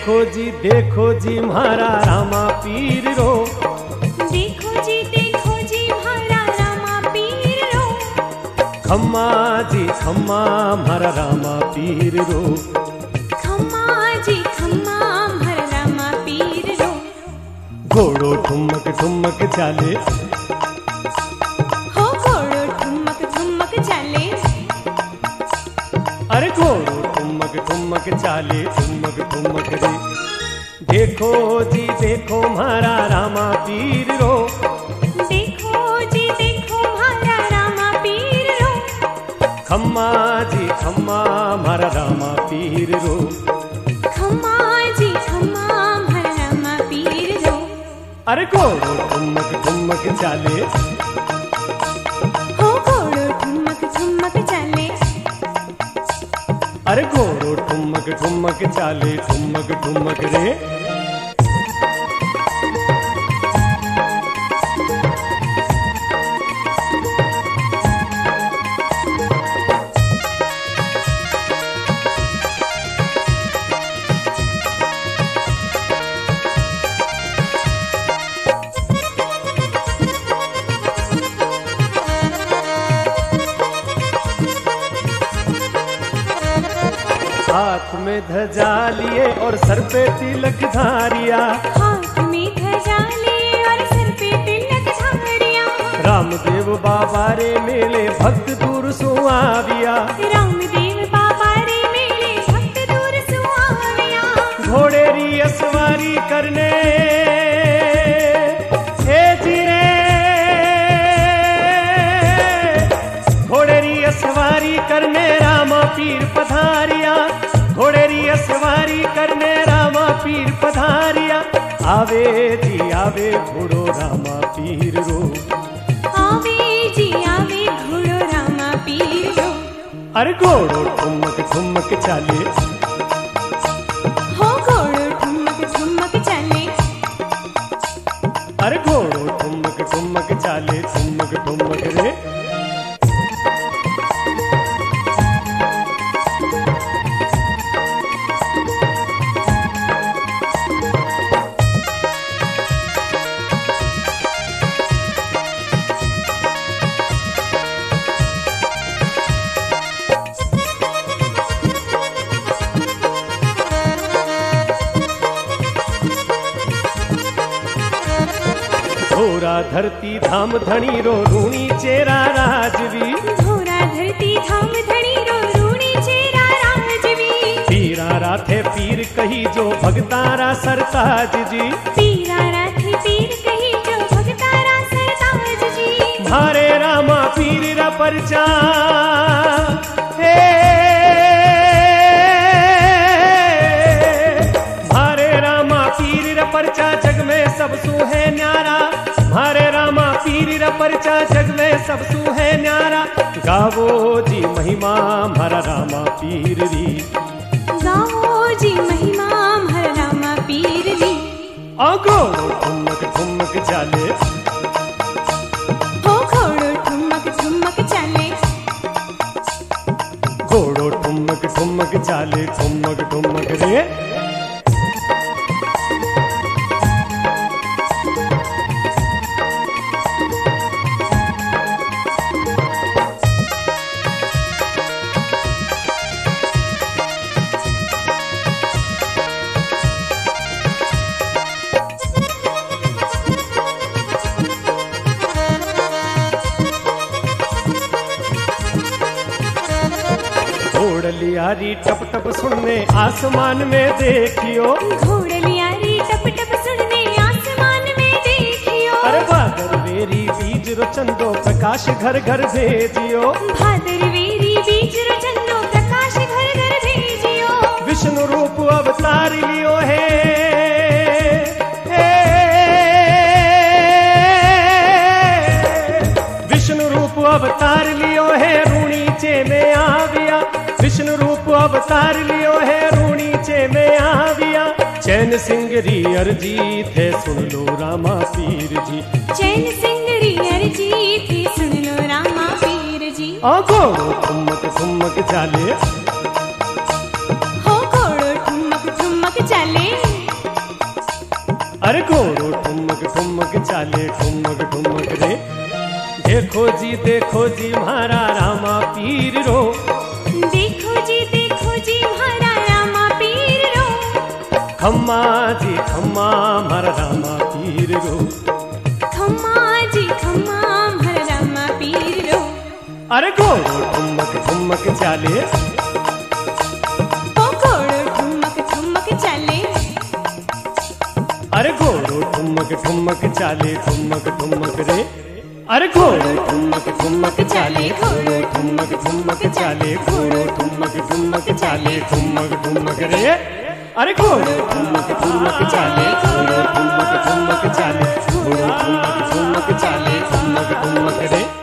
देखो जी म्हारा रामा पीर रो। देखो जी म्हारा रामा पीर रो। खम्मा जी खम्मा म्हारा रामा पीर रो। खम्मा जी खम्मा म्हारा रामा पीर रो। घोड़ो ठुमक ठुमक चाले, हो घोड़ो ठुमक ठुमक चाले। अरे घोड़ो ठुमक ठुमक चाले, ठुमक ठुमक रे। देखो जी देखो म्हारा रामा पीर रो। देखो जी देखो म्हारा रामा पीर रो। खम्मा जी खम्मा म्हारा रामा पीर रो। खम्मा जी खम्मा म्हारा रामा पीर रो। अरे घोड़ो ठुमक ठुमक चाले, हो घोड़ो ठुमक ठुमक चाले। अरे घोड़ो ठुमक ठुमक चाले, ठुमक ठुमक रे। हाथ में ध्वजा लिए और सर पे तिलक धारिया। हाथ में ध्वजा लिए और सर पे तिलक धारिया। रामदेव बाबा रे मेले भक्त दूर सुआविया। रामदेव बाबा रे मेले भक्त दूर सुआविया। घोड़े री सवारी करने हे जी रे, घोड़े री सवारी करने रामा पीर पधारिया। घोड़े री सवारी करने रामा पीर पधारिया। आवे जी आवे घोड़ो रामा पीर रो। आवे जी आवे घोड़ो रामा पीर रो। अरे घोड़ो ठुमक ठुमक चाले, हो घोड़ो ठुमक ठुमक चाले। अरे घोड़ो ठुमक ठुमक चाले, ठुमक ठुमक रे। घोरा धरती धाम धनी रो रूणी चेरा राजवी। घोरा धरती धाम धनी रो रूणी चेरा राजवी। पीरा राथे पीर कही जो भगतारा सरताज जी। पीरा राथे पीर कही जो भगतारा सरताज जी। म्हारे रामा पीर रा परचा हे, म्हारे रामा पीर रा परचा जग में सब सुहे न्यारा। म्हारे रामा पीर रा परचा जग में सब सुहे न्यारा। गावो जी महिमा म्हारा रामा पीर री। गावो जी महिमा म्हारा रामा पीर री। घोड़ो ठुमक ठुमक चाले, हो घोड़ो ठुमक ठुमक चाले। घोड़ो ठुमक ठुमक चाले, ठुमक ठुमक रे। घोड़लियारी टप टप सुनने आसमान में देखियो। घोड़लियारी टप टप सुनने आसमान में देखियो। अरे भादर वेरी बीज रो चंदो प्रकाश घर घर भेजियो। भादर वेरी बीज रो चंदो प्रकाश घर घर भेजियो। विष्णु रूप अवतार लियो है, विष्णु रूप अवतार लियो है रूणी चे में आविया। विष्णु रूप अवतार लियो है रूणी चे में आविया। चैन सिंगरी अर्जी थे सुन लो रामा पीर जी। चैन सिंगरी अर्जी थी सुन लो रामा पीर जी। घोड़ो ठुमक ठुमक चाले, हो घोड़ो ठुमक ठुमक चाले। अरे घोड़ो ठुमक ठुमक चाले ठुमक ठुमक रे। देखो जी म्हारा रामा पीर रो। देखो जी म्हारा रामा पीर रो। खम्मा जी खम्मा म्हारा रामा पीर रो। खम्मा जी खम्मा म्हारा रामा पीर रो। अरे घोड़ो ठुमक ठुमक चाले। ओ घोड़ो ठुमक ठुमक चाले। अरे घोड़ो ठुमक ठुमक चाले ठुमक ठुमक रे। अरे घोड़ो ठुमक ठुमक चाले घोड़ो ठुमक ठुमक चाले घोड़ो ठुमक ठुमक चाले ठुमक ठुमक रे। अरे घोड़ो ठुमक ठुमक चाले घोड़ो